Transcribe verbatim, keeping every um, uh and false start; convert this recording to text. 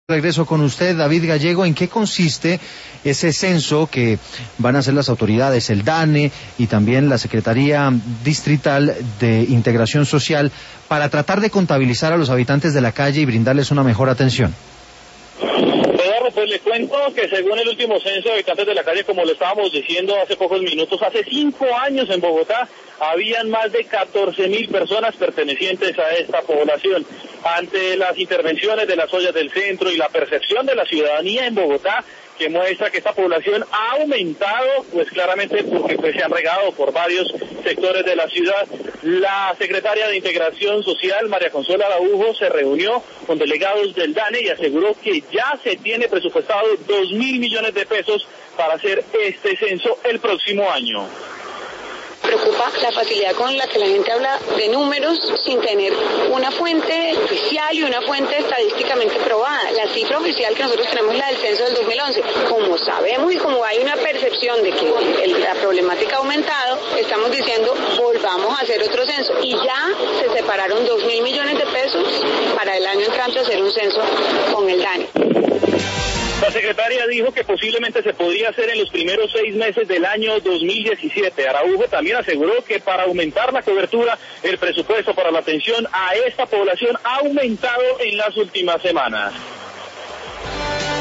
Regreso con usted, David Gallego. ¿En qué consiste ese censo que van a hacer las autoridades, el DANE y también la Secretaría Distrital de Integración Social, para tratar de contabilizar a los habitantes de la calle y brindarles una mejor atención? Pues le cuento que según el último censo de habitantes de la calle, como lo estábamos diciendo hace pocos minutos, hace cinco años en Bogotá habían más de catorce mil personas pertenecientes a esta población. Ante las intervenciones de las ollas del centro y la percepción de la ciudadanía en Bogotá, que muestra que esta población ha aumentado, pues claramente porque pues, se han regado por varios sectores de la ciudad. La secretaria de Integración Social, María Consuelo Araujo, se reunió con delegados del DANE y aseguró que ya se tiene presupuestado dos mil millones de pesos para hacer este censo el próximo año. Preocupa la facilidad con la que la gente habla de números sin tener una fuente oficial y una fuente estadísticamente probada. La cifra oficial que nosotros tenemos es la del censo del dos mil once. Como sabemos y como hay una percepción de que el, la problemática ha aumentado, estamos diciendo volvamos a hacer otro censo. Y ya se separaron dos mil millones de pesos para el año entrante hacer un censo con el DANE. La secretaria dijo que posiblemente se podría hacer en los primeros seis meses del año dos mil diecisiete. Araujo también aseguró que para aumentar la cobertura, el presupuesto para la atención a esta población ha aumentado en las últimas semanas.